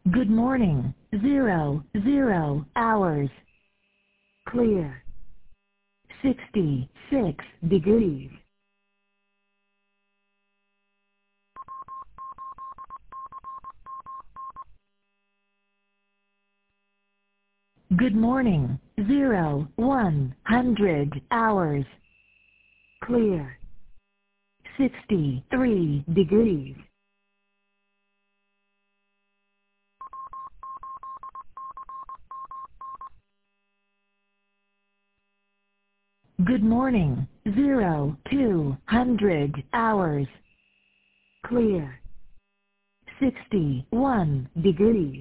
Good morning. 00 hours. Clear. 66 degrees. Good morning. 100 hours. Clear. 63 degrees. Good morning. 200 hours. Clear. 61 degrees.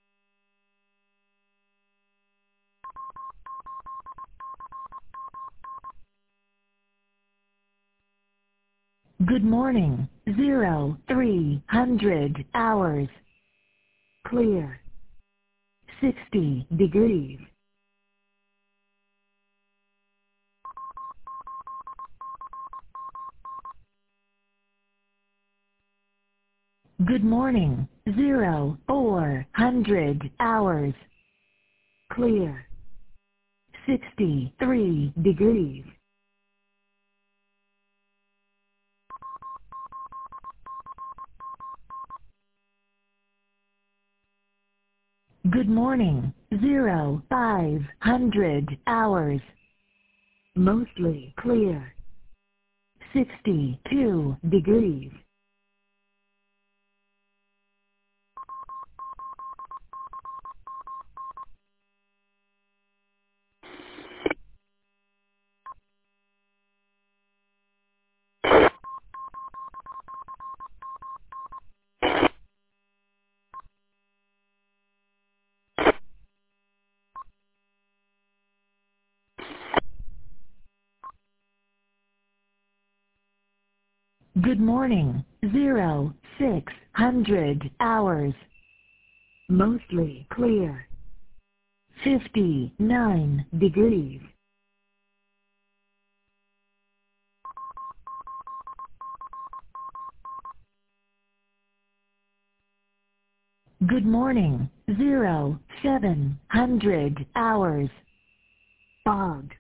Good morning. 300 hours. Clear. 60 degrees. Good morning. 400 hours. Clear. 63 degrees. Good morning. 500 hours. Mostly clear. 62 degrees. Good morning. 600 hours. Mostly clear. 59 degrees. Good morning. 700 hours. Fog.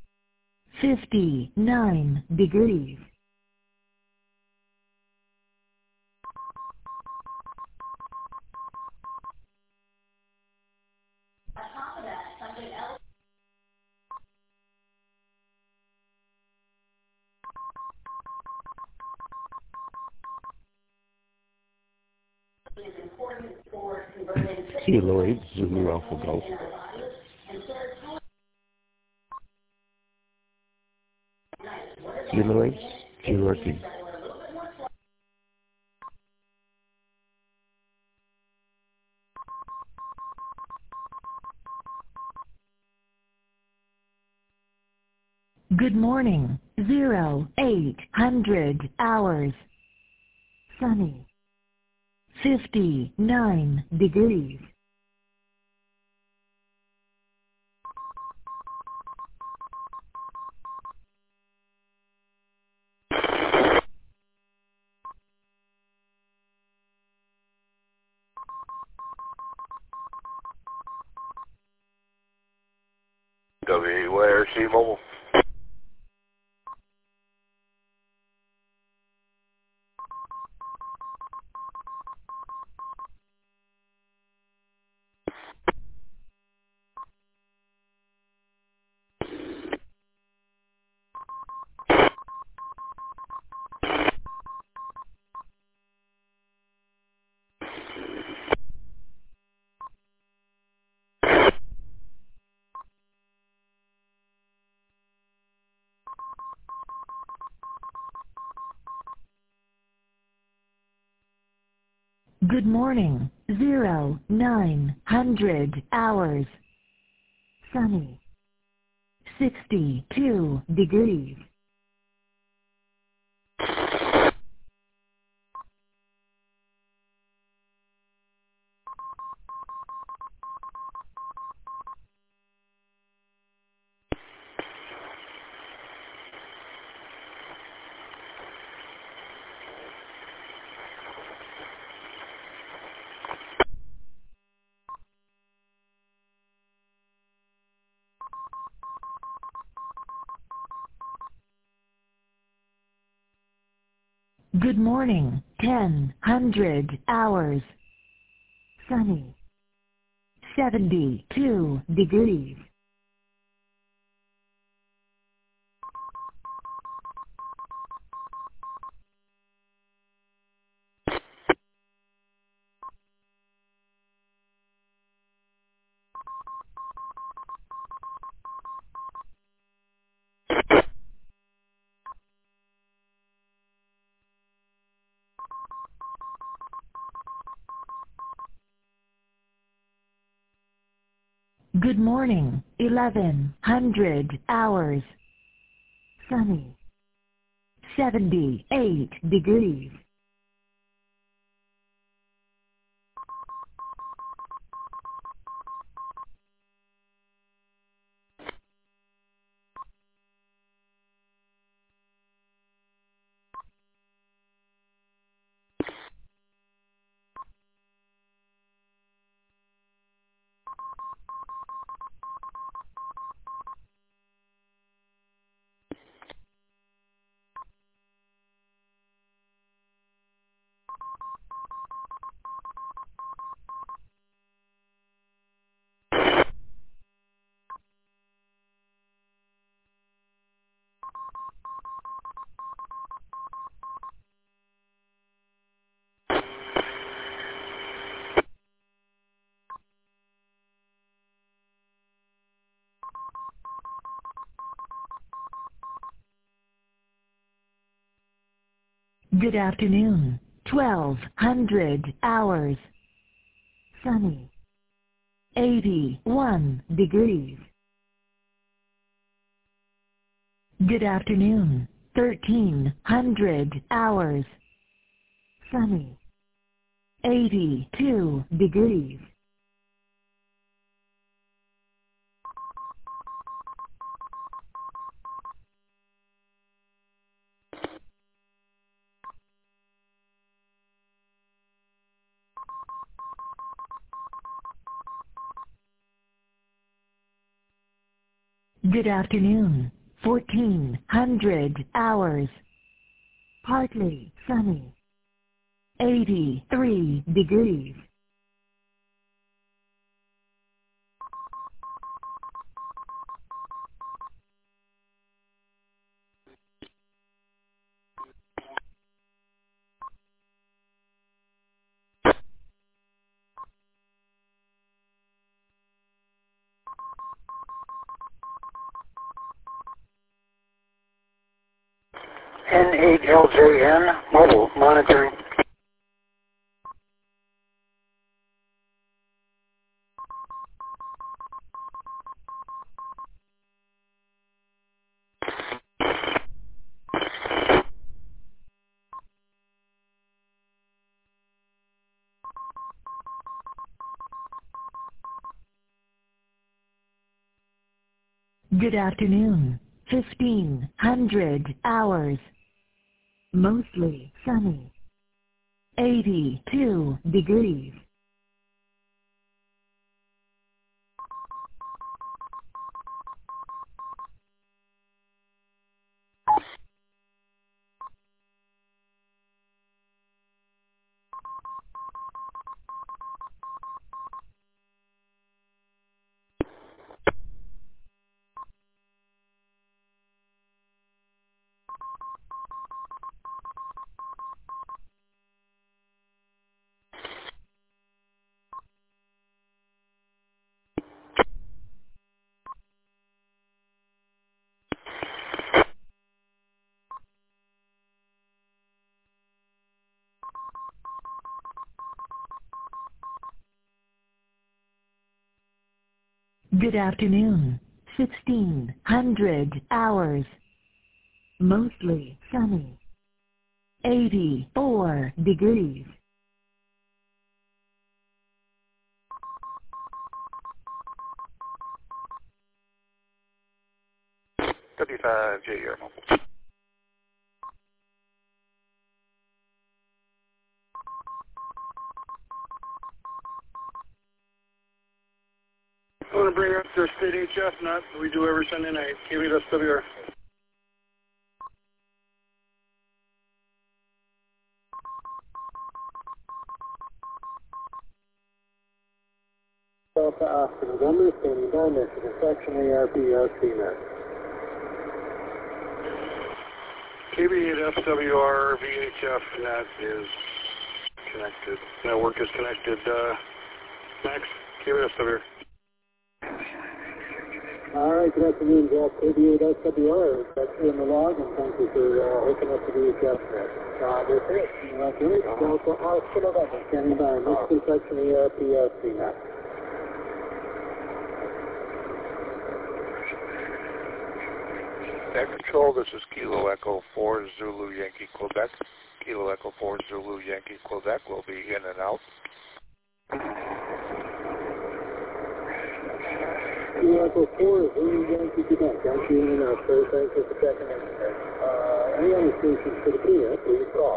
59 degrees. Keloid, Zulu Alpha Golf. Keloids, Cherokee. Good morning. 800 hours. Sunny. 59 degrees. WARC Mobile. Good morning. 900 hours. Sunny. 62 degrees. Good morning, 1000 hours. Sunny. 72 degrees. Good morning, 1100 hours. Sunny. 78 degrees. Good afternoon, 1200 hours. Sunny. 81 degrees. Good afternoon, 1300 hours. Sunny. 82 degrees. Good afternoon, 1400 hours. Partly sunny. 83 degrees. N8LJN, mobile monitoring. Good afternoon, 1500 hours. Mostly sunny. 82 degrees. Good afternoon, 1600 hours. Mostly sunny. 84 degrees. W5JR mobile. I want to bring up the state HF nut we do every Sunday night. KVSWR. Delta Oscar November, standing by, Michigan section ARPSCNet. KB8 FWR VHF net is connected. Network is connected. Max, KB8 FWR. All right, good afternoon, Jeff. KB8 FWR. That's in the log, and thank you for hooking up to the VHF net. This is Delta Oscar November, standing by, Michigan section ARPSCNet. Air Control, this is Kilo Echo 4 Zulu Yankee Quebec. Kilo Echo 4 Zulu Yankee Quebec will be in and out. Kilo Echo 4 Zulu Yankee Quebec. Thank you in and out, sir. Thank you for checking in today. Any other stations for the Kia, please call.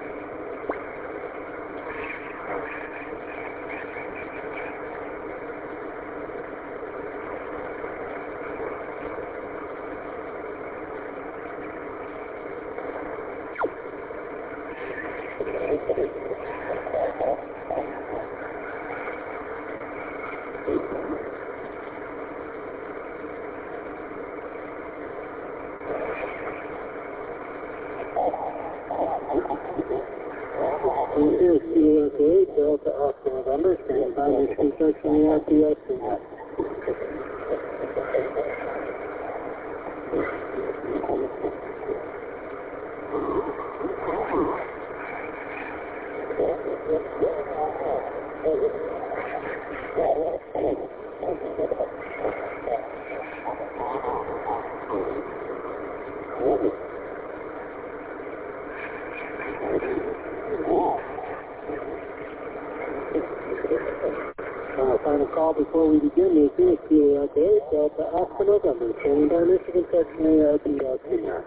This is Kilo Echo 8, Delta Oscar November, standing by, Michigan section ARPSCNet. Final call before we begin. This is Kilo Echo 8, Delta Oscar November, standing by, Michigan section ARPSCNet.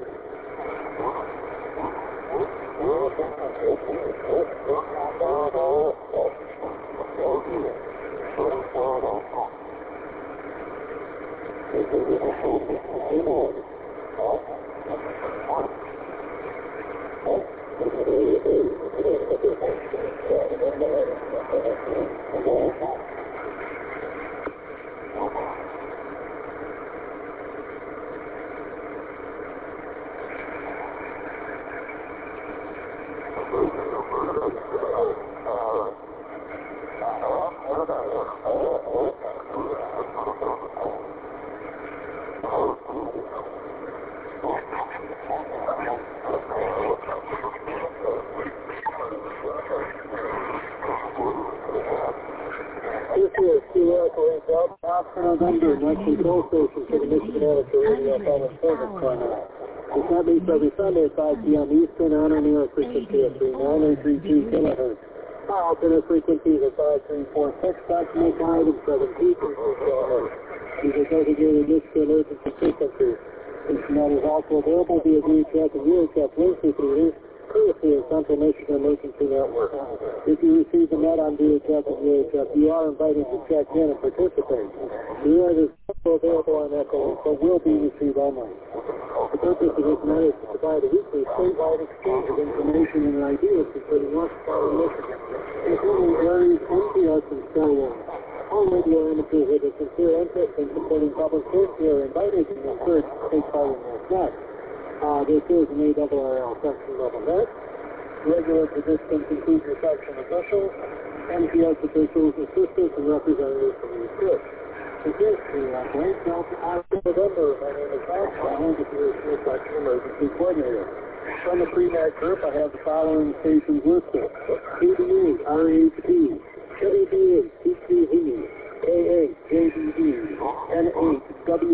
This is Kilo Echo 8, Delta Oscar November, next control station for the Michigan Amateur Radio Public Service Corner. This network every Sunday at 5 p.m. Eastern on our New York frequency at 39832 kHz. Our alternate frequencies are 5346, document 5 and 7 kHz. These are designated Michigan emergency frequencies. This net is also available via VHF and UHF link repeaters, courtesy of Central Michigan Emergency Network. If you receive the net on VHF and UHF, you are invited to check in and participate. The net is also available on Echo, but will be received online. The purpose of this net is to provide a weekly statewide exchange of information and ideas concerning Western Michigan, including areas, NPS, and so on. All radio amateurs with a sincere interest in supporting public safety are invited and encouraged to take part in this net. This is an ARRL section level net. Regular participants include your section officials, NPS officials, assistants, and representatives from the group. This is Kilo Echo 8, Delta Oscar November. My name is Max. I am the Community Section Emergency Coordinator. From the pre-net group, I have the following stations listed: KD8, RHP, WB8, CQV, K8, JDD, N8,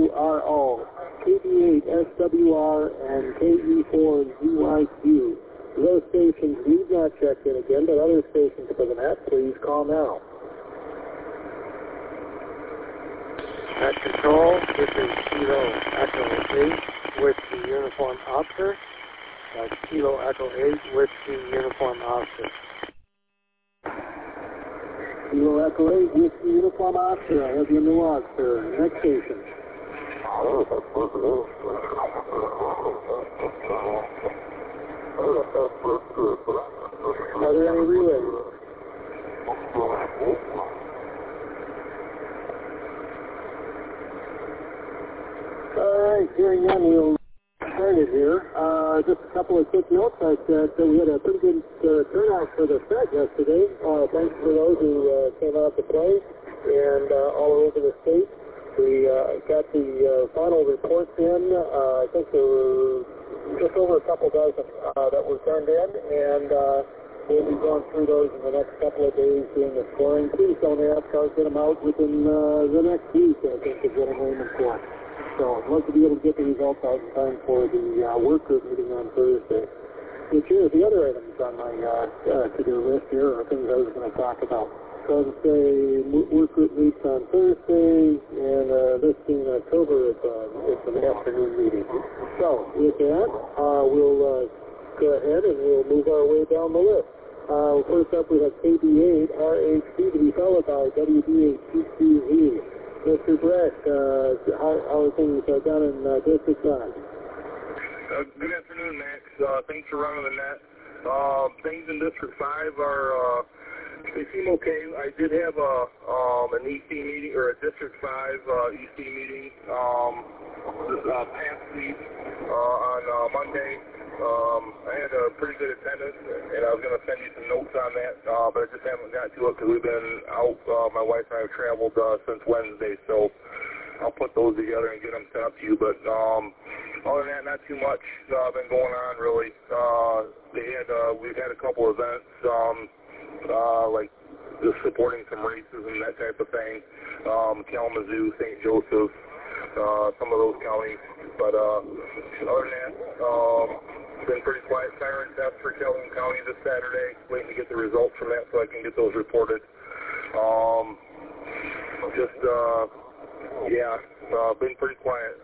WRO, KB8, SWR, and KE4, ZYQ. Those stations need not check in again, but other stations for the net, please call now. At control, this is Kilo Echo 8 with the uniform Oscar. That's Kilo Echo 8 with the uniform Oscar. Kilo Echo 8 with the uniform Oscar. I have your new Oscar. Next station. Are there any relays? hearing none, we'll start it here. Just a couple of quick notes. I said that we had a pretty good turnout for the Fed yesterday. Thanks for those who came out to play and all over the state. We got the final reports in. I think there were just over a couple dozen that were turned in, and we'll be going through those in the next couple of days doing the scoring. Please don't ask. I'll get them out within the next week, I think is what I'm aiming for. So I'd love to be able to get the results out in time for the work group meeting on Thursday. Which is the other items on my to-do list here are things I was going to talk about. So I'll say work group meets on Thursday, and this being October, it's an afternoon meeting. So with that, we'll go ahead and we'll move our way down the list. First up, we have KB8 RHC to be followed by WB8 TQZ. Mr. Brecht, how are things down in District 5? Good afternoon, Max. Thanks for running the net. Things in District 5 are, they seem okay. I did have an EC meeting, or a District 5 EC meeting this past week on Monday. I had a pretty good attendance, and I was going to send you some notes on that, but I just haven't got to it because we've been out. My wife and I have traveled since Wednesday, so I'll put those together and get them sent up to you. But other than that, not too much been going on, really. We've had a couple events, like just supporting some races and that type of thing. Kalamazoo, St. Joseph, some of those counties. But other than that, been pretty quiet. Siren test for Calhoun County this Saturday. Waiting to get the results from that so I can get those reported. Been pretty quiet.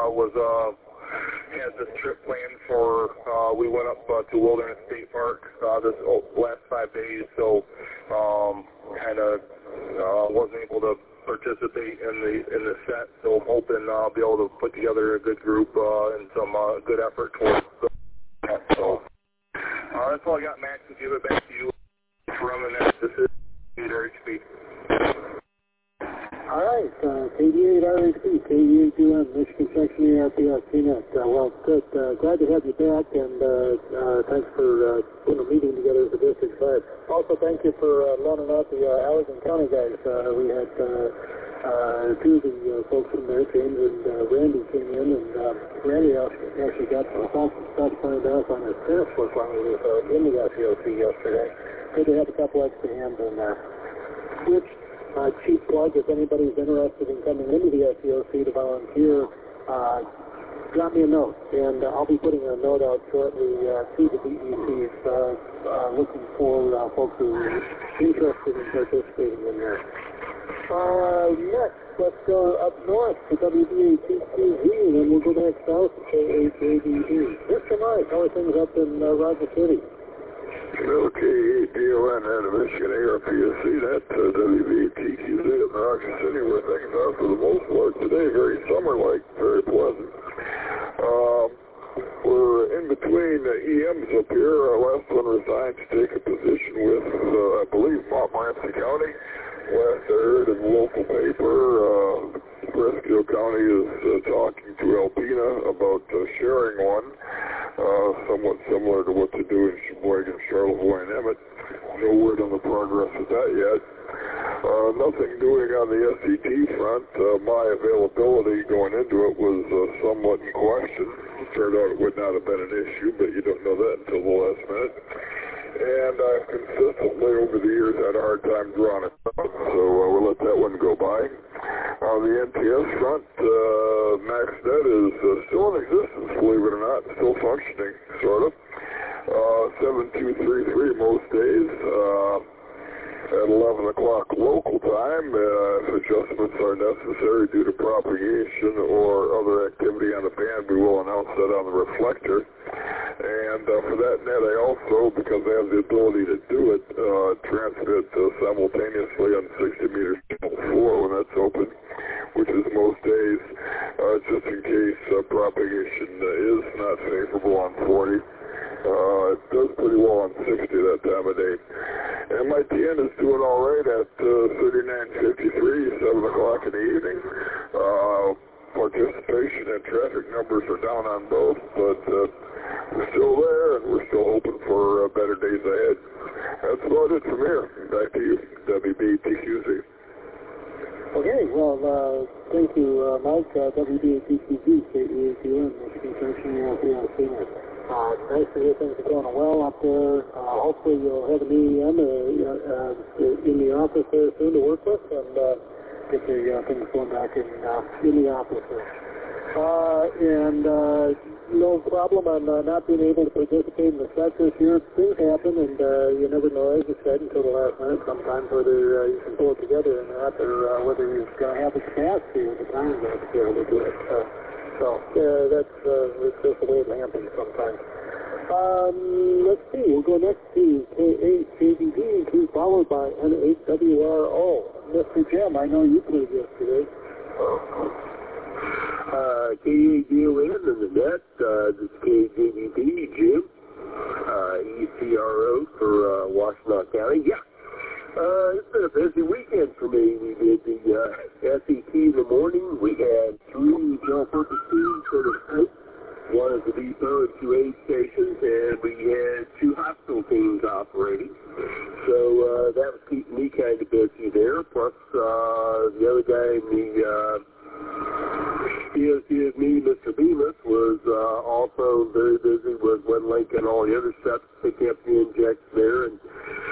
Had this trip planned for, we went up to Wilderness State Park this last 5 days, so kind of wasn't able to participate in the set, so I'm hoping I'll be able to put together a good group and some good effort towards that. So that's all I got, Max. I'll give it back to you for running that. This is RHP. All right, KB8 RHP, KB8UM, Michigan Section ARPS, CNET. Well, good. Glad to have you back, and thanks for putting a meeting together for District 5. Also, thank you for loaning out the Allegan County guys. We had two of the folks from there, James and Randy, came in, and Randy actually got some stuff signed off on his tennis book while he was in the SEOC yesterday. Good to have a couple extra hands in there. Which, cheap plug, if anybody's interested in coming into the SEOC to volunteer, drop me a note, and I'll be putting a note out shortly to the DECs looking for folks who are interested in participating in there. Next, let's go up north to WB8TQZ, and then we'll go back south to KHADD. Mr. Mike, how are things up in Roger City? K8DON out of Michigan ARPSC, that's WB8TQZ in Roger City, where things are for the most part today, very summer-like, very pleasant. We're in between EMs up here. Our last one resigned to take a position with, I believe, Montmorency County. Last I heard in the local paper, Briscoe County is talking to Alpena about sharing one, somewhat similar to what they do in Sheboygan, Charlevoix, and Emmett. No word on the progress of that yet. Nothing doing on the SET front. My availability going into it was somewhat in question. It turned out it would not have been an issue, but you don't know that until the last minute. And I've consistently over the years had a hard time drawing it out, so we'll let that one go by. On the NTS front, MaxNet is still in existence, believe it or not, still functioning, sort of. 7233 most days. At 11 o'clock local time, if adjustments are necessary due to propagation or other activity on the band, we will announce that on the reflector. And for that net, I also, because I have the ability to do it, transmit simultaneously on 60 meters channel 4 when that's open, which is most days, just in case propagation is not favorable on 40. It does pretty well on 60 that time of day. MITN is doing all right at 3953, 7 o'clock in the evening. Participation and traffic numbers are down on both, but we're still there, and we're still hoping for better days ahead. That's about it from here. Back to you, WBTQZ. Okay, well, thank you, Mike. WBTQZ, KEAQN, Michigan Junction, PLC. Nice to hear things are going well up there. Hopefully you'll have an EEM in the office there soon to work with, and get the things going back in the office there. No problem on not being able to participate in the set this year. Things happen, and you never know, as you said, until the last minute sometimes whether you can pull it together or not, or whether you're going to have the capacity or the time to be able to do it. That's just the way it happens sometimes. Let's see, we'll go next to K8JBD, followed by N8WRO. Mr. Jim, I know you played yesterday. K8DON and the net, this is KJBD, Jim, ECRO for Washtenaw County. Yeah, it's been a busy weekend for me. We did the SET in the morning. We had 3 general-purpose teams for the site, 1 at the depot and 2 aid stations, and we had 2 hospital teams operating. So that was keeping me kind of busy there. Plus, the other guy in the me, Mr. Bemis, was also very busy with WinLink and all the other stuff, picking up the injects there and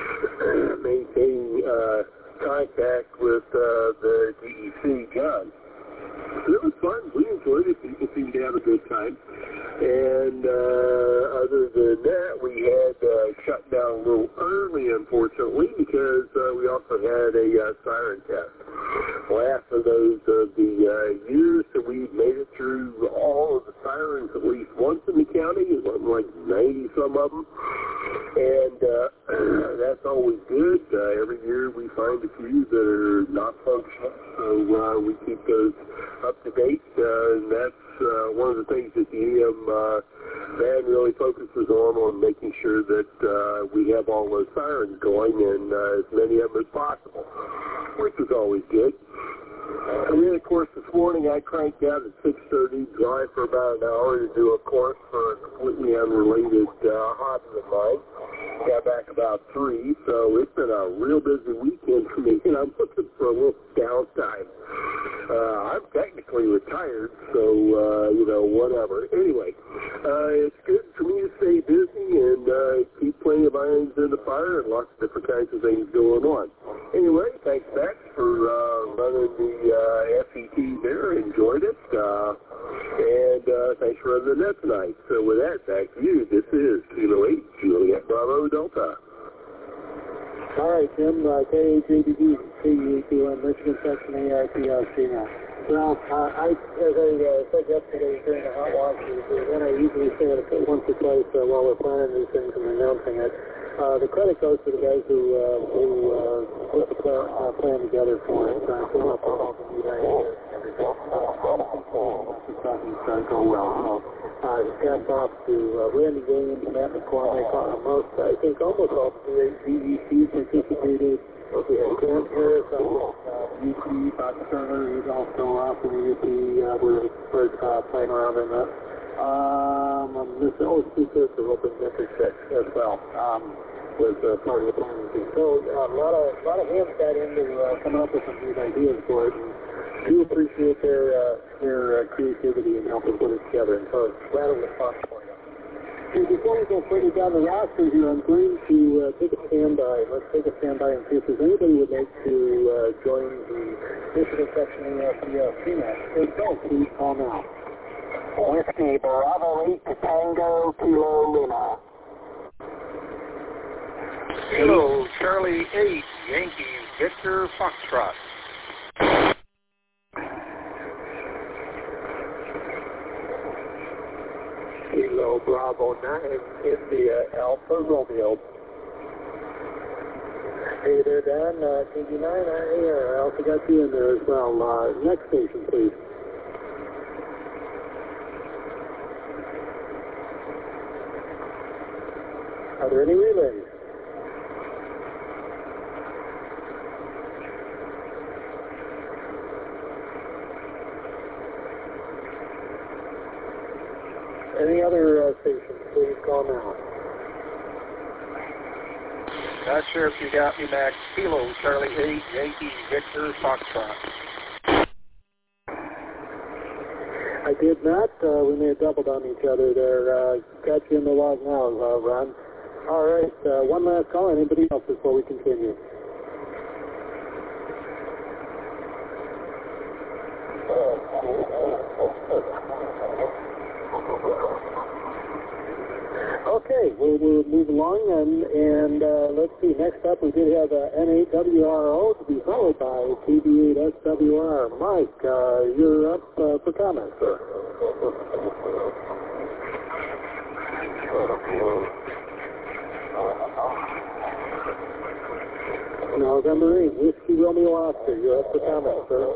maintaining contact with the DEC John. It was fun. We enjoyed it. People seemed to have a good time. And other than that, we had shut down a little early, unfortunately, because we also had a siren test. Last of those of the years that we made it through all of the sirens at least once in the county. It wasn't like 90 some of them. And that's always good. Every year we find a few that are not functional, so we keep those up to date. And that's one of the things that the EM band really focuses on making sure that we have all those sirens going and as many of them as possible, which is always good. And then, of course, this morning I cranked out at 6:30, drive for about an hour to do a course for a completely unrelated hobby of mine. Got back about 3, so it's been a real busy weekend for me, and I'm looking for a little downtime. I'm technically retired, so, whatever. Anyway, it's good for me to stay busy and keep plenty of irons in the fire and lots of different kinds of things going on. Anyway, thanks, Max, for running the FET there. Enjoyed it. And thanks for running the net tonight. So with that, back to you. This is Kilo 8, Juliet Bravo Delta. All right, Jim, KAJBD, KEAQN, Michigan Section ARPRC now. Well, as I said yesterday during the hot watch, then I usually say it once or twice while we're planning these things and announcing it. The credit goes to the guys who put the plan together for it. Came up with all the new ideas and everything. It's go well. Hats off to Randy Gaines, Matt McCormick, I think almost all the DEC participated. We had Grant Harris, UP, Bob Turner, who's also off in the UP. We're playing around in that. Mr. O.C. the Open Metric Check as well, was part of the planning team. So a lot of hands got into coming up with some good ideas for it. And do appreciate their creativity and helping put it together. And so it's glad it was fun for you. Okay, before we go further down the roster here, I'm going to take a standby. Let's take a standby and see if there's anybody who would like to join the Michigan Section ARPRC match. If so, please call now. Whiskey Bravo 8 to Tango Kilo Lima. Kilo Charlie 8, Yankee Victor Foxtrot. Kilo Bravo 9, India Alpha Romeo. Hey there, Dan. TG9, I also got you in there as well. Next station, please. Are there any relays? Any other stations, please call now. Not sure if you got me, Max. Kilo, Charlie 8, Yankee, Victor, Foxtrot. I did not. We may have doubled on each other there. Got you in the log now, Ron. All right. One last call. Anybody else before we continue? Okay, we'll move along, and let's see. Next up, we did have N8WRO to be followed by TB8SWR. Mike, you're up for comment, sir. November 8, Whiskey Romeo Oscar, you're up for comment, sir.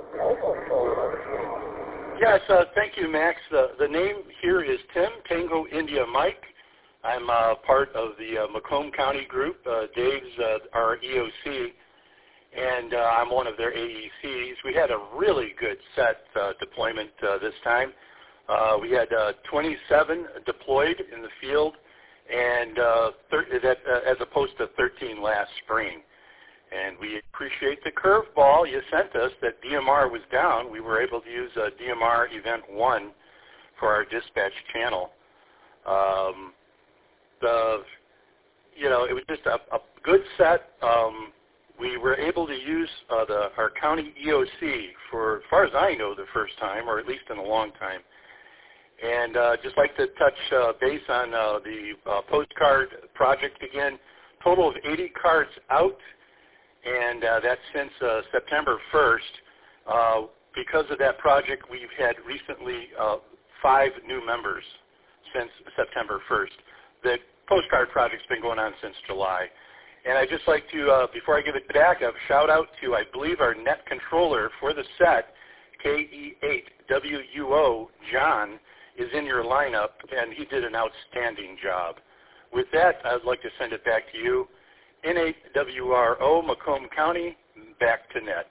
Yes, thank you, Max. The name here is Tim, Tango India Mike. I'm part of the Macomb County group. Dave's our EOC, and I'm one of their AECs. We had a really good set deployment this time. We had 27 deployed in the field, and as opposed to 13 last spring. And we appreciate the curveball you sent us that DMR was down. We were able to use DMR Event 1 for our dispatch channel. It was just a good set. We were able to use our county EOC for, as far as I know, the first time, or at least in a long time. And just like to touch base on the postcard project again. Total of 80 cards out, and that's since September 1st. Because of that project, we've had recently 5 new members since September 1st. The postcard project's been going on since July. And I'd just like to, before I give it back, a shout out to, I believe, our net controller for the set, KE8WUO, John, is in your lineup, and he did an outstanding job. With that, I'd like to send it back to you. N8WRO, Macomb County, back to net.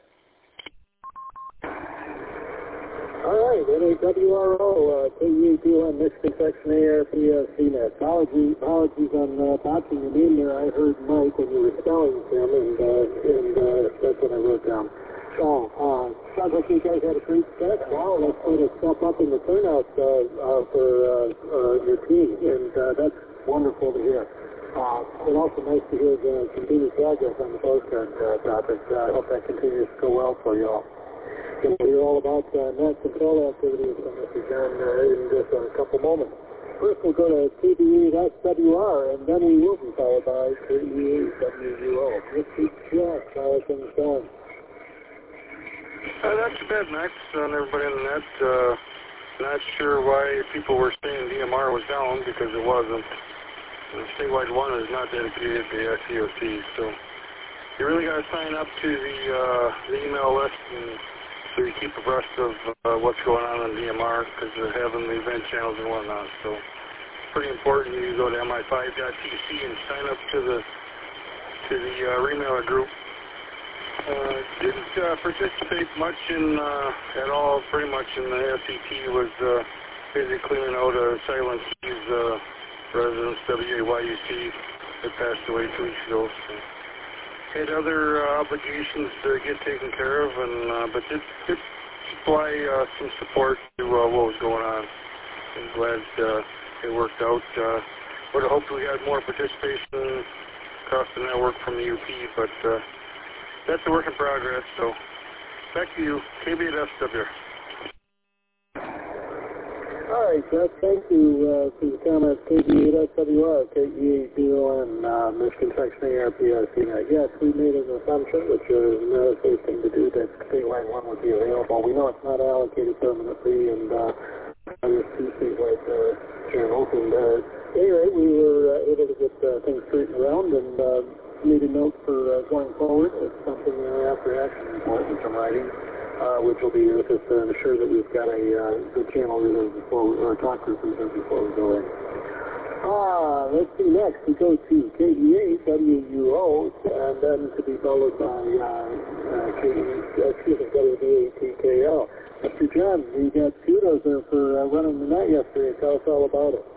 All right, N8WRO, KE8BOM, Michigan Section ARPSCNet. Apologies on botching your name there. I heard Mike when you were spelling him, and that's what I wrote down. So, sounds like you guys had a great set. Wow, let's put a step up in the turnout for your team, and that's wonderful to hear. And also nice to hear the continued progress on the postcard project. I hope that continues to go well for you all. We'll hear all about net control activities from Mr. John in just a couple moments. First, we'll go to TB8SWR, and then we will be followed by KE8WUO. Mr. Jack, how are things going? Not too bad, Max, and everybody on the net. Not sure why people were saying DMR was down, because it wasn't. The statewide one is not dedicated to the SEOC, so you really got to sign up to the email list and so you keep abreast of what's going on DMR, because they're having the event channels and whatnot. So it's pretty important you go to mi5.tc and sign up to the remailer group. Didn't participate much in at all. Pretty much in the SET was busy cleaning out Silent Seas residents, WAYUC, that passed away 2 weeks ago. So had other obligations to get taken care of, and but did supply some support to what was going on. I'm glad it worked out. Would have hoped we had more participation across the network from the UP, but that's a work in progress. So back to you, KB8SWR. All right, Jeff, thank you for the comments. KB8SWR, KE8BOM, Michigan Section ARPSCNet. Yes, we made an assumption, which is another safe thing to do, that statewide one would be available. We know it's not allocated permanently, and there's 2 statewide channels. And anyway, we were able to get things straightened around and made a note for going forward. It's something after action report, which I'm writing. Which will be just to ensure that we've got a good channel reserved or a talk group reserved before we go in. Let's see next. We go to KE8WUO, and then to be followed by WATKL. Mr. John, we got kudos there for running the net yesterday. Tell us all about it.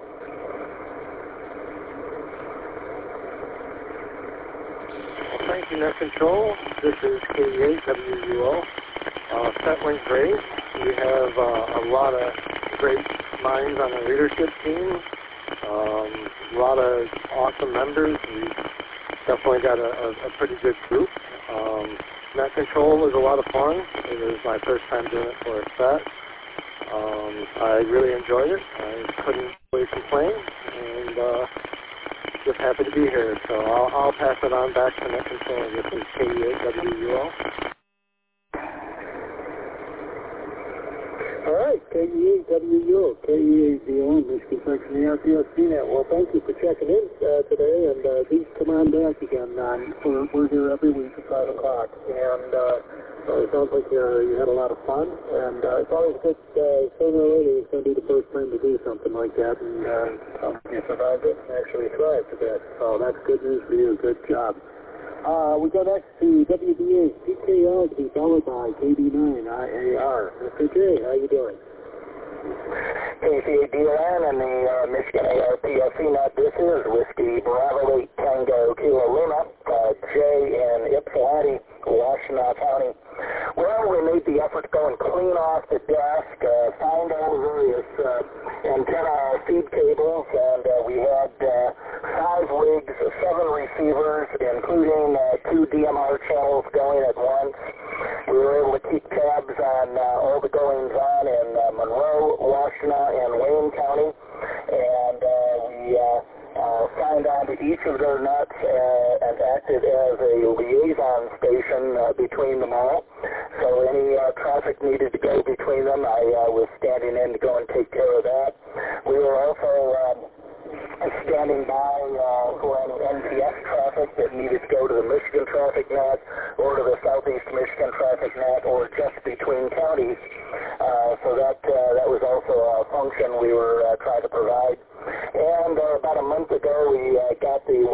Thank you, Net Control. This is KE8WUO. Settling great. We have a lot of great minds on our leadership team. A lot of awesome members. We definitely got a pretty good group. Net Control was a lot of fun. It was my first time doing it for a set. I really enjoyed it. I couldn't really complain, and just happy to be here. So I'll pass it on back to Net Control. This is KE8WUO. All right, KE8WUO, KE8DON, Michigan Section ARPS CNET. Well, thank you for checking in today, and please come on back again. We're here every week at 5 o'clock, and it sounds like you had a lot of fun, and it's always good, sooner or later it's going to be the first time to do something like that, and you survived it and actually thrived a bit. So that's good news for you. Good job. We go next to WBA PKL, to be followed by KB9 IAR. Mr. J, how you doing? KC8DON and the Michigan ARPS CNET. This is Whiskey Bravo 8 Tango Kilo Lima, J in Ypsilanti, Washtenaw County. Well, we made the effort to go and clean off the desk, find all the various antenna feed cables, and we had 5 rigs, 7 receivers, including 2 DMR channels going at once. We were able to keep tabs on all the goings-on in Monroe, Washtenaw, and Wayne County, and we signed on to each of their nuts and acted as a liaison station between them all. So any traffic needed to go between them, I was standing in to go and take care of that. We were also standing by for any NTS traffic that needed to go to the Michigan traffic net or to the Southeast Michigan traffic net or just between counties. So that was also a function we were trying to provide. And about a month ago, we got the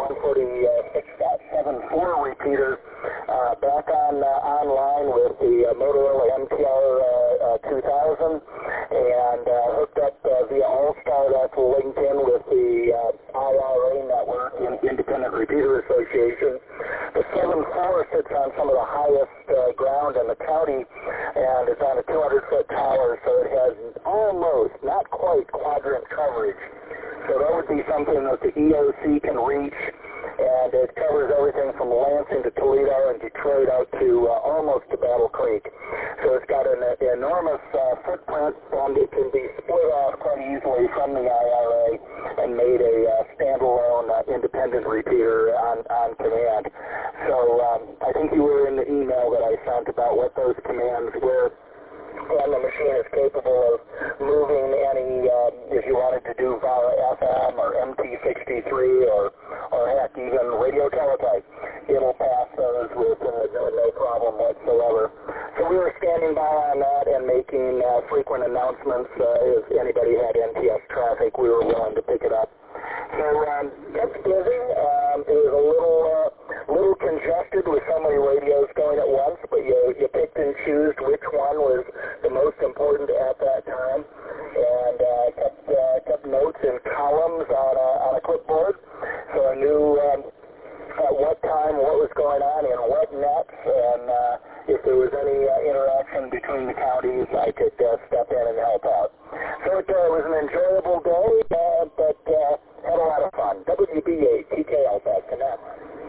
146.74 repeater back online with the Motorola MTR 2000 and hooked up via All-Star. That's linked in with the IRA network, Independent Repeater Association. The 7.4 sits on some of the highest ground in the county, and it's on a 200-foot tower, so it has almost, not quite, quadrant coverage. So that would be something that the EOC can reach, and it covers everything from Lansing to Toledo and Detroit out to almost to Battle Creek. So it's got an enormous footprint, and it can be split off quite easily from the IRA and made a standalone independent repeater on command. So I think you were in the email that I sent about what those commands were. And the machine is capable of moving any, if you wanted to do VARA FM or MT63 or heck, even radio teletype, it'll pass those with no problem whatsoever. So we were standing by on that and making frequent announcements. If anybody had NTS traffic, we were willing to pick it up. So that's busy. It was a little congested with so many radios going at once, but you picked and chose which one was the most important at that time, and kept notes in columns on a clipboard, so I knew at what time what was going on in what nets, and if there was any interaction between the counties, I could step in and help out. So it was an enjoyable day, but had a lot of fun. WBA TKL back to net.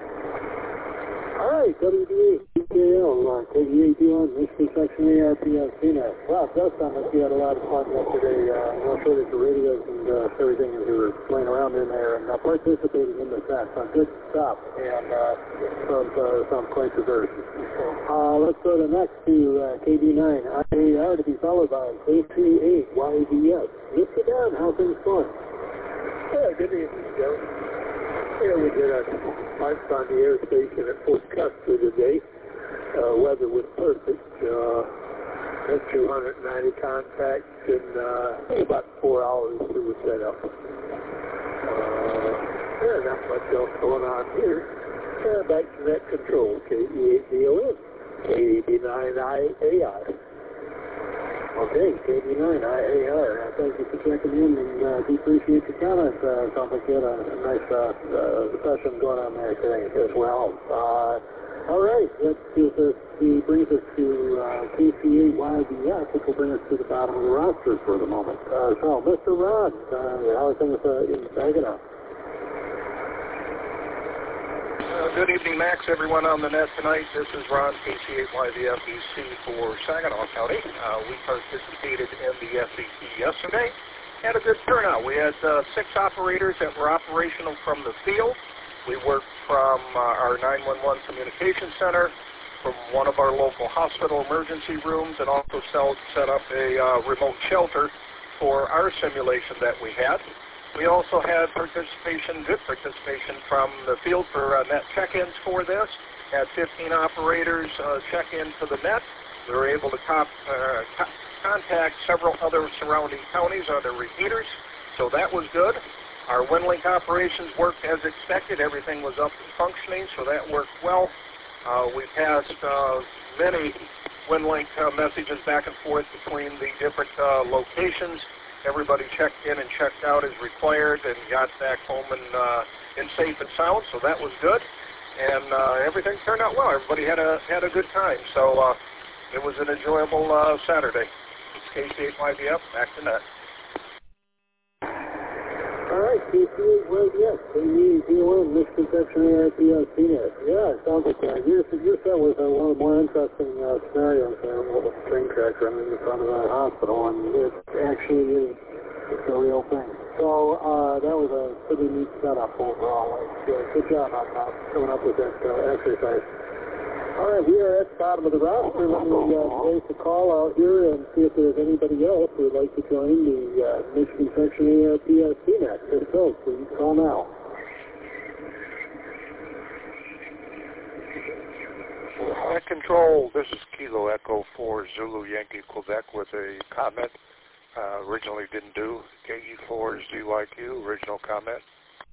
All right, WBA TKL, KE8DON, Michigan Section ARPS CNET. Wow, it does sound like you had a lot of fun yesterday. No shortage of radios and everything as you were playing around in there and participating in the set. So good stuff, and sounds quite diverse. Let's go to next to KB9 IAR to be followed by KC8 YVS. Mr. Dan, how things going? Yeah, good evening, Joe. Yeah, we did a march on the air station at Fort Custer today. Weather was perfect. Had 290 contacts in about 4 hours we were set up. Not much else going on here. Back to Net Control, KE8DON, KE9IAR. Okay, KB9IAR. Thank you for checking in, and we appreciate your comments. Sounds like you had a nice session going on there today as well. All right, let's see if this brings us to KC8YVS, which will bring us to the bottom of the roster for the moment. So, Mr. Ron, how are things in Saginaw? Good evening, Max, everyone on the net tonight. This is Ron, KC8YVFEC for Saginaw County. We participated in the SEC yesterday. Had a good turnout. We had 6 operators that were operational from the field. We worked from our 911 communication center, from one of our local hospital emergency rooms, and also set up a remote shelter for our simulation that we had. We also had good participation from the field for net check-ins for this. Had 15 operators check into the net. We were able to contact several other surrounding counties on their repeaters, so that was good. Our WinLink operations worked as expected. Everything was up and functioning, so that worked well. We passed many WinLink messages back and forth between the different locations. Everybody checked in and checked out as required and got back home and safe and sound, so that was good. And everything turned out well. Everybody had a good time, so it was an enjoyable Saturday. It's KC8YVF, back to net. All right, KC8YVF, KE01, Misconception ARPLCNet. Yeah, it sounds like your set was one of the more interesting scenarios there with a train track running in front of that hospital, and it actually is a real thing. So that was a pretty neat setup overall. Good job on coming up with that exercise. All right, we are at the bottom of the roster. Let me place a call out here and see if there's anybody else who would like to join the Michigan Section ARPLCNet. If so, please call now. Net Control, this is Kilo Echo 4 Zulu Yankee Quebec with a comment. Originally didn't do. KE4 ZYQ, original comment.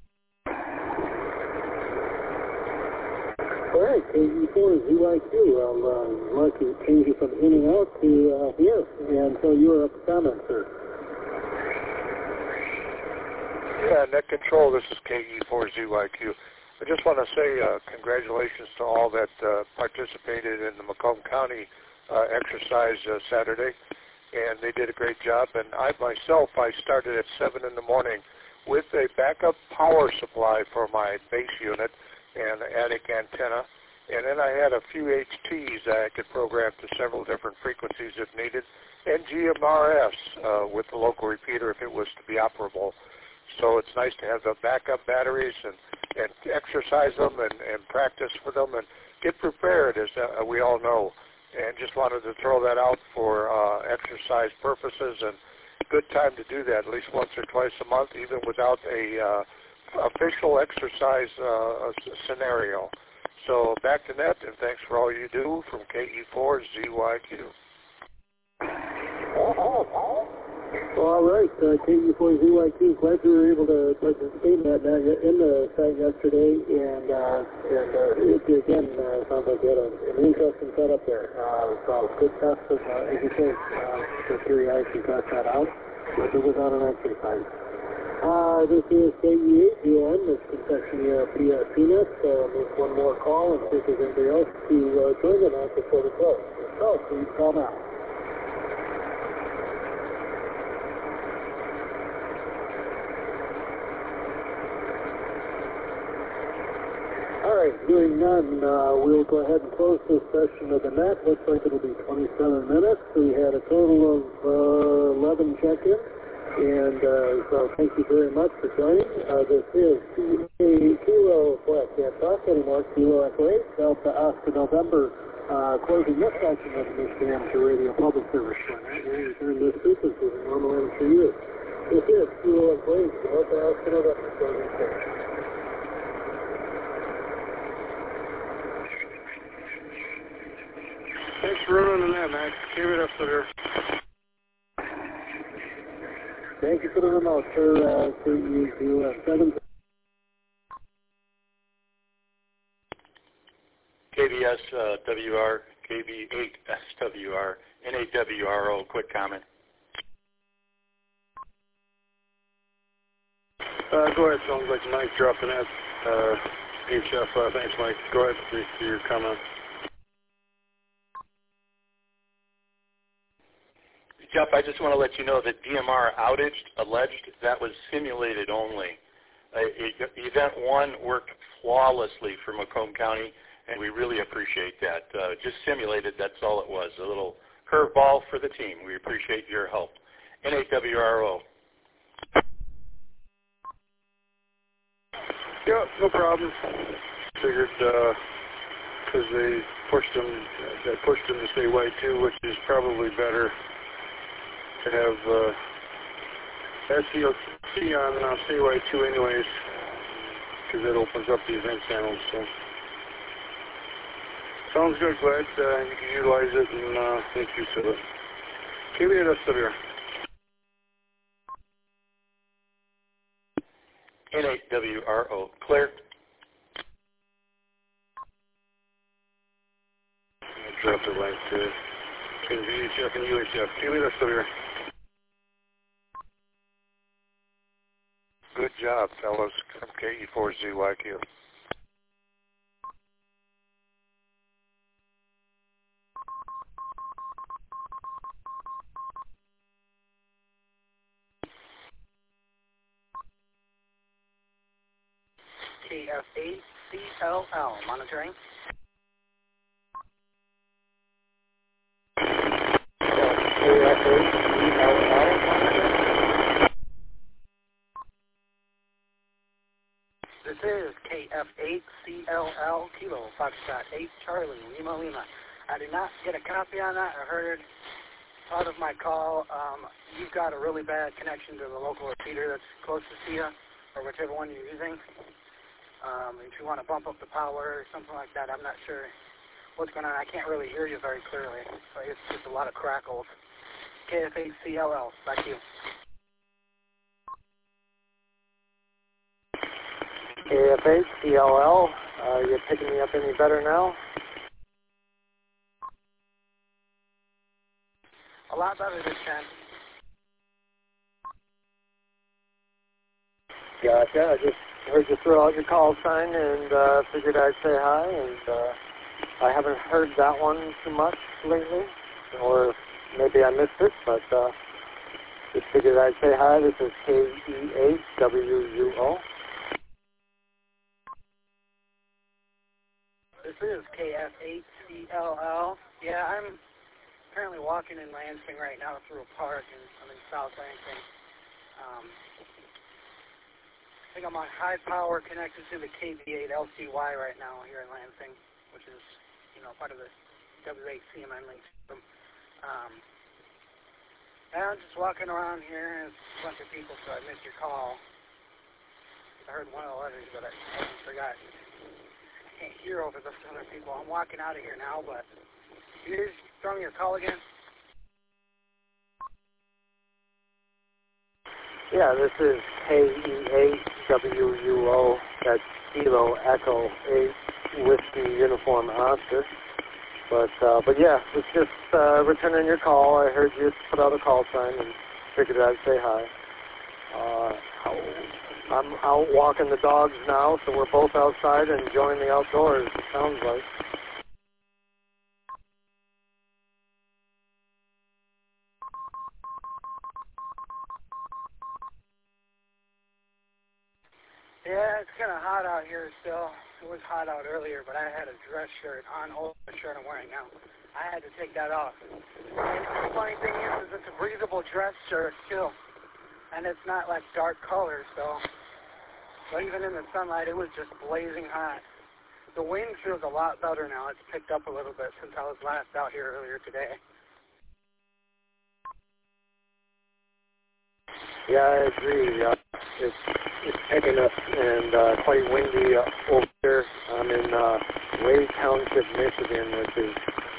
All right, KE4 ZYQ. Mark, you changed it from in and out to here. And so you're up to comment, sir. Yeah, Net Control, this is KE4 ZYQ. I just want to say congratulations to all that participated in the Macomb County exercise Saturday, and they did a great job. And I started at 7 in the morning with a backup power supply for my base unit and attic antenna, and then I had a few HTs that I could program to several different frequencies if needed, and GMRS with the local repeater if it was to be operable. So it's nice to have the backup batteries and exercise them and practice with them and get prepared, as we all know. And just wanted to throw that out for exercise purposes, and good time to do that at least once or twice a month, even without a official exercise scenario. So back to net, and thanks for all you do from KE4 ZYQ. All right, KE4 ZYQ, glad you were able to participate in the site yesterday, and it again sounds like you had an interesting setup there. So good test, as you say, for sure you actually got that out, but it was on an exercise. This is KE8UN, this Section ARPLCNet. Make one more call and see if there's anybody else to join the net before the close. So please call now. All right, hearing none, we'll go ahead and close this session of the net. Looks like it'll be 27 minutes. We had a total of 11 check-ins, and so thank you very much for joining. This is Kilo, I can't talk anymore, Kilo Echo 8, Delta Oscar November, closing this section of the Michigan Amateur Radio Public Service. We'll return this frequency to normal MCU. This is Kilo Echo 8, Delta Oscar November, closing section. Thanks for running that, Max. Give it up there. Thank you for the remote, sir. You 7. KBS KB6SWR, KB8SWR, NAWRO. Quick comment. Go ahead. Sounds like Mike dropping that. HF, thanks, Mike. Go ahead with your comment. Jeff, I just want to let you know that DMR outage alleged that was simulated only. Event 1 worked flawlessly for Macomb County, and we really appreciate that. Just simulated, that's all it was. A little curveball for the team. We appreciate your help. NAWRO. Yeah, no problem. Figured because they pushed them to stay white too, which is probably better to have SCOC on stay white too, anyways, because that opens up the event channels. So sounds good. Glad you can utilize it and make use of it. KB8SWR. NAWRO. Clear. I dropped it right to VHF and UHF. KB8SWR. Good job, fellows, from KE4ZYQ. KF8CLL, monitoring. KF8CLL, monitoring. This is KF8CLL, Kilo, Foxtrot 8, Charlie, Lima. I did not get a copy on that. I heard part of my call. You've got a really bad connection to the local repeater that's closest to you, or whichever one you're using. If you want to bump up the power or something like that, I'm not sure what's going on. I can't really hear you very clearly, so it's just a lot of crackles. KF8CLL, back to you. KF8CLL, you picking me up any better now? A lot better this time. Gotcha. I just heard you throw out your call sign and figured I'd say hi, and I haven't heard that one too much lately, or maybe I missed it, but just figured I'd say hi. This is KE8WUO. This is KF8CLL. Yeah, I'm currently walking in Lansing right now through a park, and I'm in South Lansing. I think I'm on high power connected to the KB8 LCY right now here in Lansing, which is, part of the W8 CMN link system. And I'm just walking around here, and it's a bunch of people, so I missed your call. I heard one of the letters, but I forgot. I can't hear over those other people. I'm walking out of here now, but can you just throw me your call again? Yeah, this is KE8WUO, that's Kilo Echo 8 Whiskey Uniform Oscar. But yeah, it's just returning your call. I heard you put out a call sign and figured I'd say hi. I'm out walking the dogs now, so we're both outside and enjoying the outdoors, it sounds like. Yeah, it's kind of hot out here still. It was hot out earlier, but I had a dress shirt on over the shirt I'm wearing now. I had to take that off. And the funny thing is it's a breathable dress shirt, too. And it's not like dark color, so even in the sunlight, it was just blazing hot. The wind feels a lot better now. It's picked up a little bit since I was last out here earlier today. Yeah, I agree. It's picking up and quite windy over here. I'm in Wade Township, Michigan, which is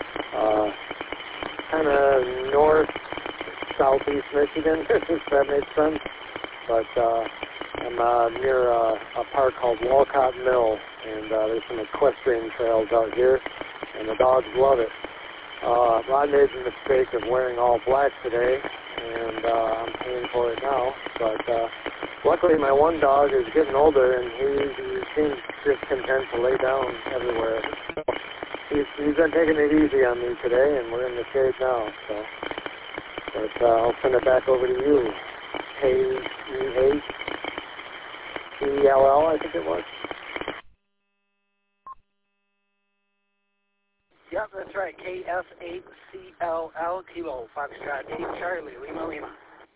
kind of north-southeast Michigan, if that makes sense. But I'm near a park called Walcott Mill, and there's some equestrian trails out here. and the dogs love it. I made the mistake of wearing all black today, and I'm paying for it now. But luckily, my one dog is getting older, and he seems just content to lay down everywhere. He's been taking it easy on me today, and we're in the shade now. So, but I'll send it back over to you. K-E-H-C-L-L, I think it was. Yep, that's right. KF8CLL, Kilo, Foxtrot 8, Charlie, Lima, Lima.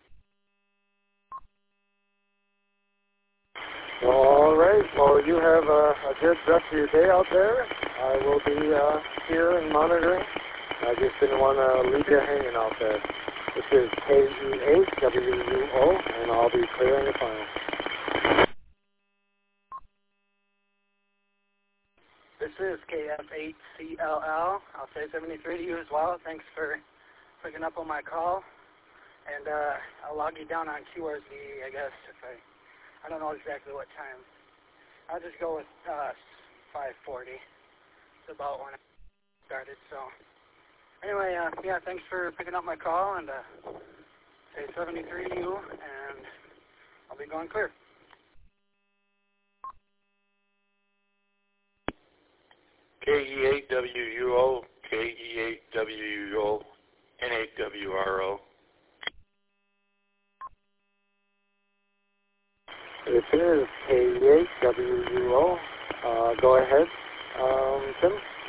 All right. Well, you have a good rest of your day out there. I will be here and monitoring. I just didn't want to leave you hanging out there. This is KEHWUO, and I'll be clearing the final. This is KF8CLL. I'll say 73 to you as well. Thanks for picking up on my call. And I'll log you down on QRZ, I guess, if I don't know exactly what time. I'll just go with 5:40. It's about when I started, so. Anyway, yeah, thanks for picking up my call, and say 73 to you, and I'll be going clear. KE8WUO, KE8WUO, N8WRO. This is KE8WUO. Go ahead, Tim.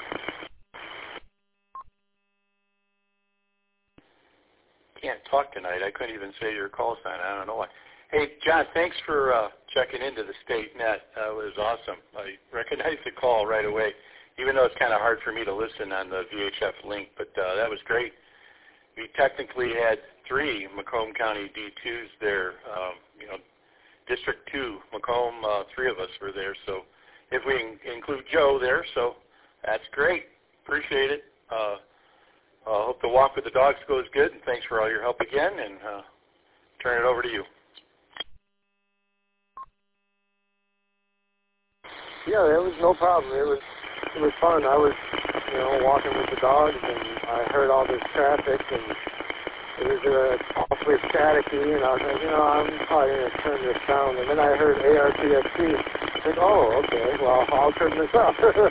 Can't talk tonight. I couldn't even say your call sign. I don't know why. Hey, John, thanks for checking into the state net. It was awesome. I recognized the call right away, even though it's kind of hard for me to listen on the VHF link, but that was great. We technically had 3 Macomb County D2s there. District 2, Macomb, 3 of us were there. So if we include Joe there, so that's great. Appreciate it. Hope the walk with the dogs goes good, and thanks for all your help again, and turn it over to you. Yeah, it was no problem. It was fun. I was, walking with the dogs, and I heard all this traffic, and it was awfully staticky, and I was like, I'm probably going to turn this down. And then I heard ARTSC. I said, oh, okay, well, I'll turn this up.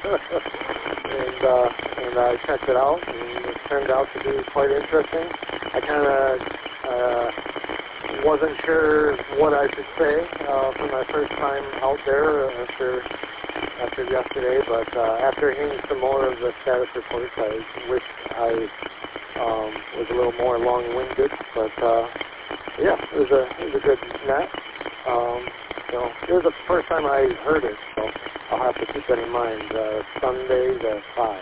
and I checked it out, and it turned out to be quite interesting. I kind of wasn't sure what I should say for my first time out there after yesterday, but after hearing some more of the status reports, I wish I was a little more long-winded, but yeah, it was a good net. So it was the first time I heard it, so I'll have to keep that in mind. Sunday the 5.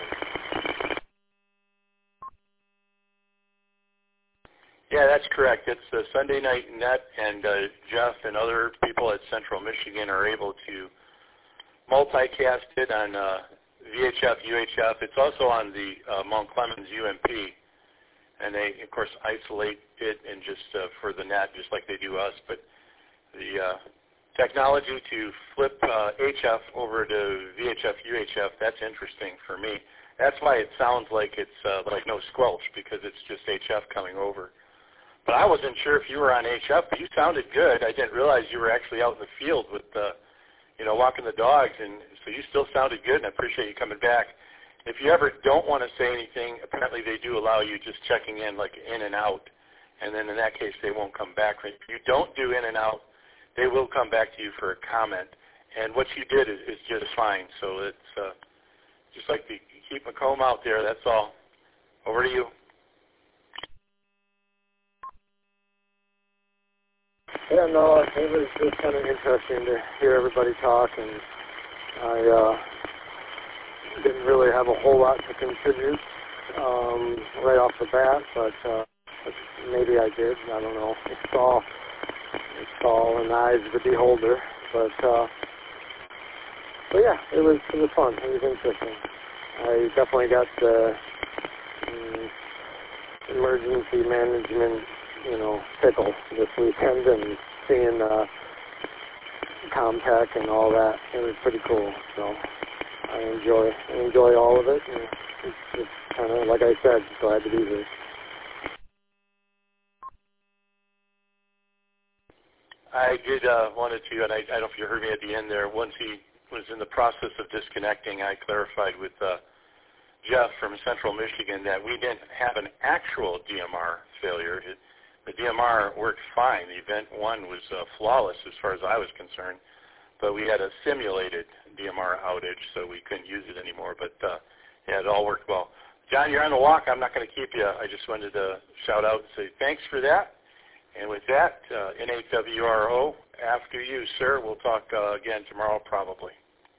Yeah, that's correct. It's the Sunday night net, and Jeff and other people at Central Michigan are able to multicast it on VHF, UHF. It's also on the Mount Clemens UMP, and they, of course, isolate it and just for the net, just like they do us. But the technology to flip HF over to VHF, UHF, that's interesting for me. That's why it sounds like it's like no squelch, because it's just HF coming over. But I wasn't sure if you were on HF, but you sounded good. I didn't realize you were actually out in the field with, walking the dogs, and so you still sounded good, and I appreciate you coming back. If you ever don't want to say anything, apparently they do allow you just checking in, like in and out, and then in that case they won't come back. If you don't do in and out, they will come back to you for a comment, and what you did is just fine. So it's just like to keep Macomb out there, that's all. Over to you. Yeah, no, it was just kind of interesting to hear everybody talk, and I didn't really have a whole lot to contribute right off the bat, but maybe I did. I don't know. It's all in the eyes of the beholder. But yeah, it was fun. It was interesting. I definitely got the emergency management, tickle this weekend, and seeing Comtech and all that. It was pretty cool. So I enjoy all of it. And it's kind of, like I said, glad to be here. I did wanted to, and I don't know if you heard me at the end there, once he was in the process of disconnecting, I clarified with Jeff from Central Michigan that we didn't have an actual DMR failure. The DMR worked fine. The Event 1 was flawless as far as I was concerned, but we had a simulated DMR outage, so we couldn't use it anymore. But yeah, it all worked well. John, you're on the walk. I'm not going to keep you. I just wanted to shout out and say thanks for that. And with that, N8WRO, after you, sir. We'll talk again tomorrow probably.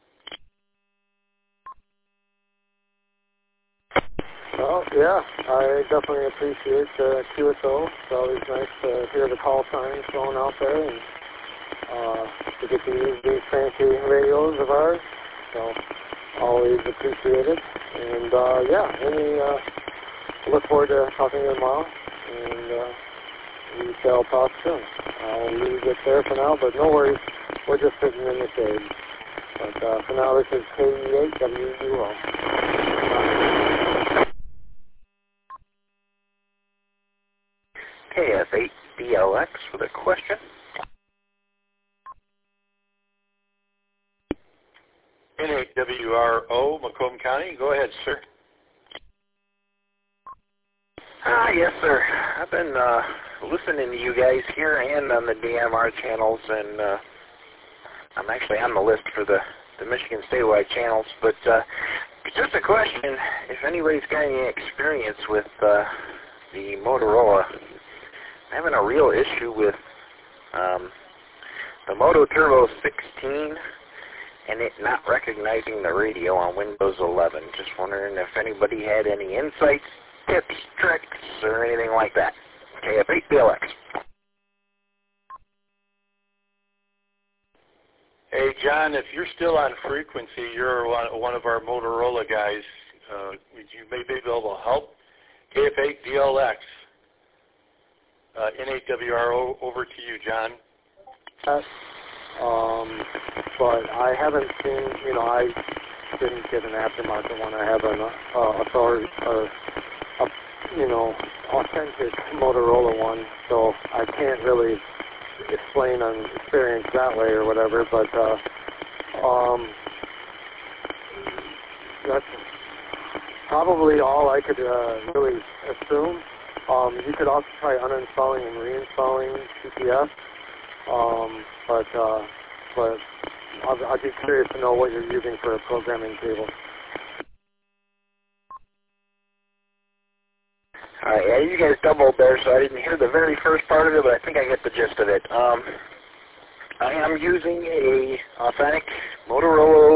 Well, yeah, I definitely appreciate QSO. It's always nice to hear the call signs going out there and to get to use these fancy radios of ours. So, always appreciated. And, yeah, look forward to talking to you tomorrow. And we shall talk soon. I'll leave it there for now, but no worries. We're just sitting in the shade. But for now, this is KE8WUO. KF8BLX with a question. N8WRO, Macomb County. Go ahead, sir. Yes, sir. I've been listening to you guys here and on the DMR channels, and I'm actually on the list for the Michigan statewide channels. But just a question, if anybody's got any experience with the Motorola, I'm having a real issue with the Moto Turbo 16 and it not recognizing the radio on Windows 11. Just wondering if anybody had any insights, tips, tricks, or anything like that. KF8BLX. Hey, John, if you're still on frequency, you're one of our Motorola guys. You may be able to help. KF8BLX. N8WRO, over to you, John. But I haven't seen, I didn't get an aftermarket one. I have an authentic Motorola one, so I can't really explain on experience that way or whatever, but that's probably all I could really assume. You could also try uninstalling and reinstalling CPS, but I'd be curious to know what you're using for a programming cable. All right, yeah, you guys doubled there, so I didn't hear the very first part of it, but I think I get the gist of it. I am using a authentic Motorola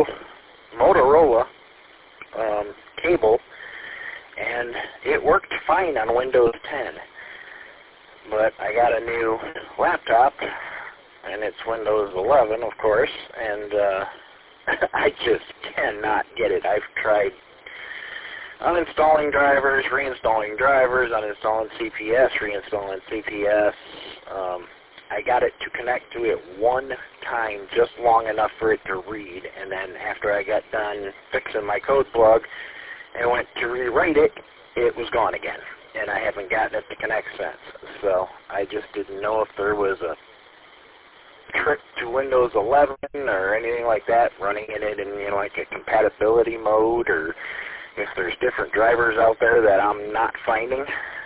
cable, and it worked fine on Windows 10. But I got a new laptop, and it's Windows 11, of course, and I just cannot get it. I've tried uninstalling drivers, reinstalling drivers, uninstalling CPS, reinstalling CPS. I got it to connect to it one time, just long enough for it to read, and then after I got done fixing my code plug and went to rewrite it, it was gone again, and I haven't gotten it to connect since. So I just didn't know if there was a trick to Windows 11 or anything like that, running it in like a compatibility mode, or if there's different drivers out there that I'm not finding.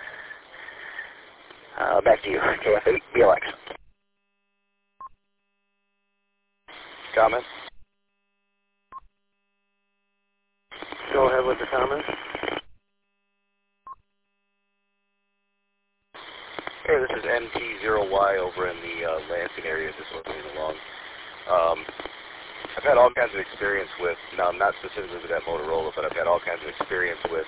Back to you, KF8BLX. Comments? Go ahead with the comments. Hey, this is MT0Y over in the Lansing area, just listening along. I've had all kinds of experience with, now not specifically with that Motorola, but I've had all kinds of experience with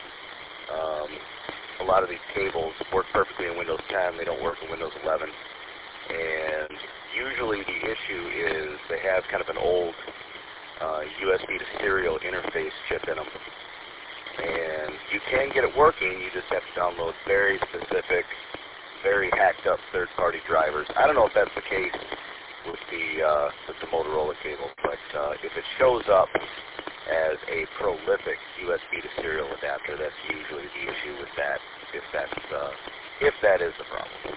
a lot of these cables work perfectly in Windows 10. They don't work in Windows 11. And usually the issue is they have kind of an old USB to serial interface chip in them. And you can get it working, you just have to download very specific, very hacked up third-party drivers. I don't know if that's the case with the Motorola cable, but if it shows up as a prolific USB to serial adapter. That's usually the issue with that, if that is the problem.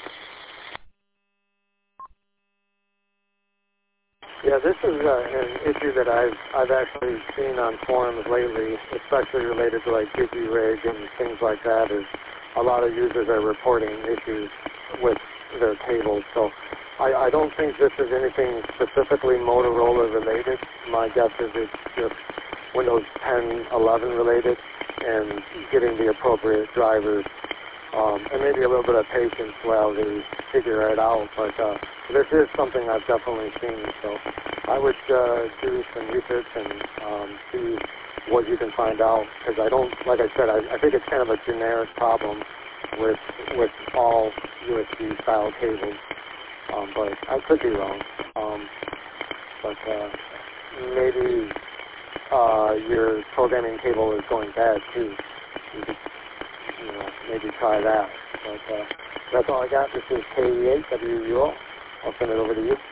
Yeah, this is an issue that I've actually seen on forums lately, especially related to like DigiRig and things like that. Is a lot of users are reporting issues with their cables. So I don't think this is anything specifically Motorola related. My guess is it's just Windows 10, 11 related, and getting the appropriate drivers, and maybe a little bit of patience while they figure it out. But this is something I've definitely seen. So I would do some research and see what you can find out, because I don't, like I said, I think it's kind of a generic problem with all USB style cables. But I could be wrong. But maybe your programming cable is going bad too. You could, maybe try that. But that's all I got. This is KE8WUO. I'll send it over to you.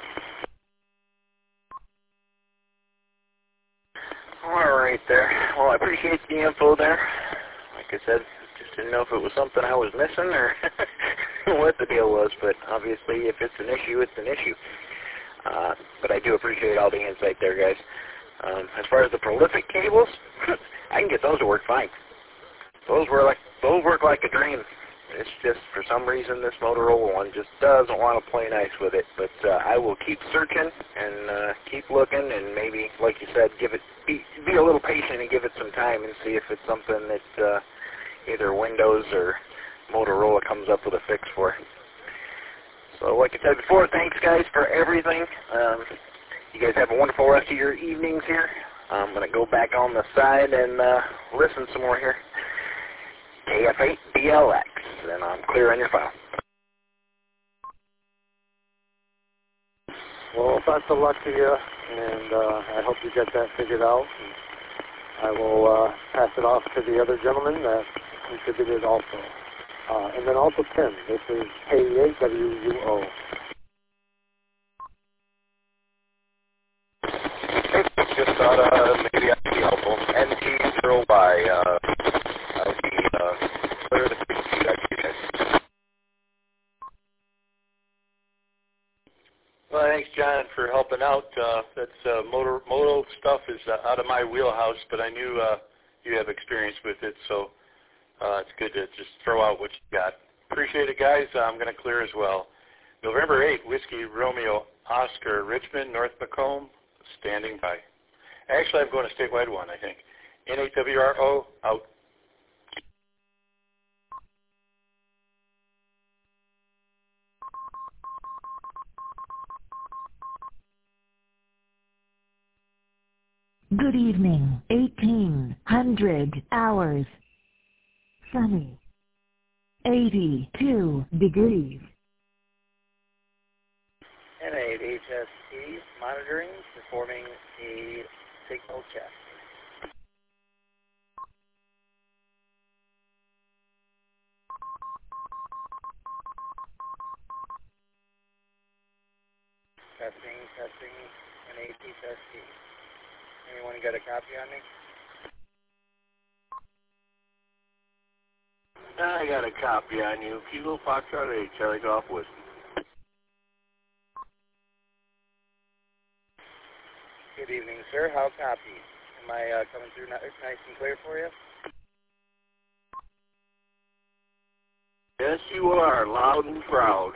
All right there. Well, I appreciate the info there. Like I said, just didn't know if it was something I was missing or what the deal was, but obviously if it's an issue, it's an issue. But I do appreciate all the insight there, guys. As far as the prolific cables, I can get those to work fine. Those work like a dream. It's just for some reason this Motorola one just doesn't want to play nice with it. But I will keep searching and keep looking, and maybe, like you said, be a little patient and give it some time and see if it's something that either Windows or Motorola comes up with a fix for. So like I said before, thanks guys for everything. You guys have a wonderful rest of your evenings here. I'm going to go back on the side and listen some more here. KF8BLX, and I'm clear on your file. Well, best of luck to you, and I hope you get that figured out. I will pass it off to the other gentleman that contributed also. And then also Tim. This is KE8WUO. Just thought maybe I'd be helpful. NT0Y, I'll be clear to speak to you guys. Well, thanks, John, for helping out. That's Moto stuff is out of my wheelhouse, but I knew you have experience with it, so it's good to just throw out what you got. Appreciate it, guys. I'm going to clear as well. November 8, Whiskey Romeo Oscar, Richmond, North Macomb, standing by. Actually, I'm going to statewide one, I think. N8WRO, out. Good evening. 1800 hours. Sunny. 82 degrees. N8 HST monitoring, performing a signal check. Testing, N8 HST. Anyone got a copy on me? I got a copy on you. Kilo Foxtrot 8, Charlie Golf Whiskey. Good evening, sir. How copy? Am I coming through nice and clear for you? Yes, you are. Loud and proud.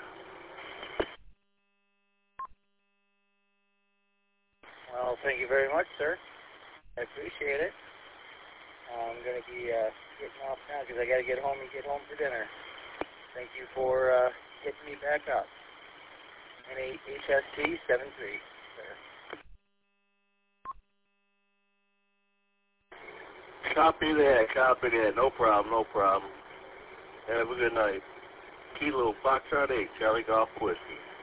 Well, thank you very much, sir. I appreciate it. I'm going to be getting off now because I got to get home and get home for dinner. Thank you for getting me back up. N8 HST 73, sir. Copy that. No problem. Have a good night. Kilo Foxtrot 8, Charlie Golf Whiskey.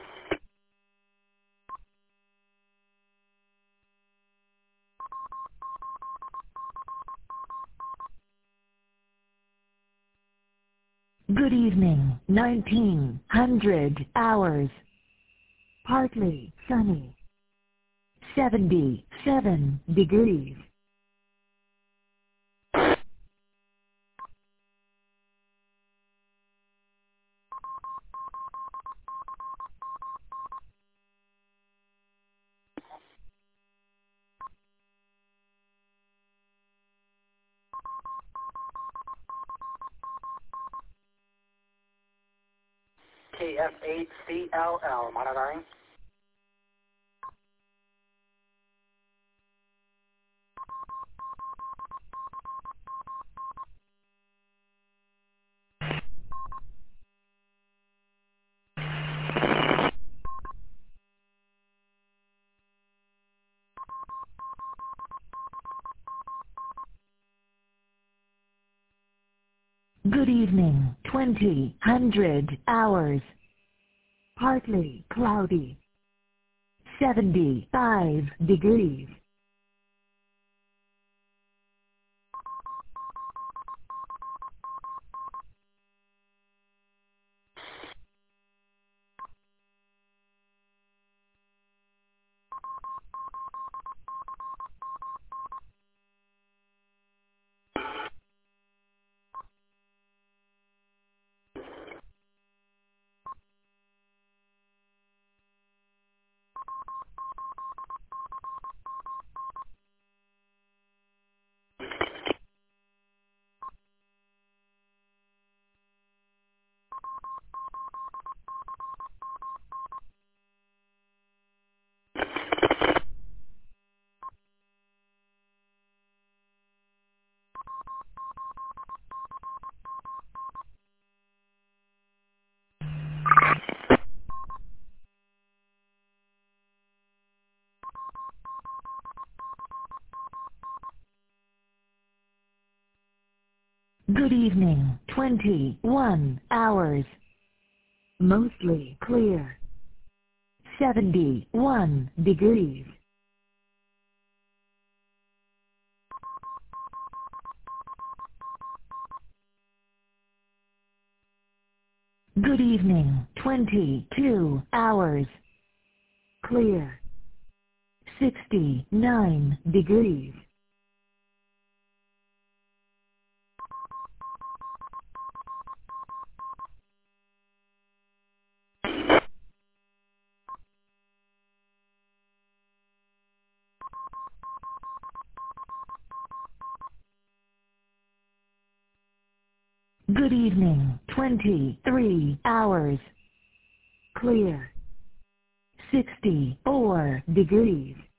Good evening. 1900 hours. Partly sunny. 77 degrees. KF8CLL, monitoring. Good evening, 2000 hours. Partly cloudy. 75 degrees. Good evening, 21 hours. Mostly clear. 71 degrees. Good evening, 22 hours. Clear. 69 degrees. Good evening, 23 hours. Clear. 64 degrees.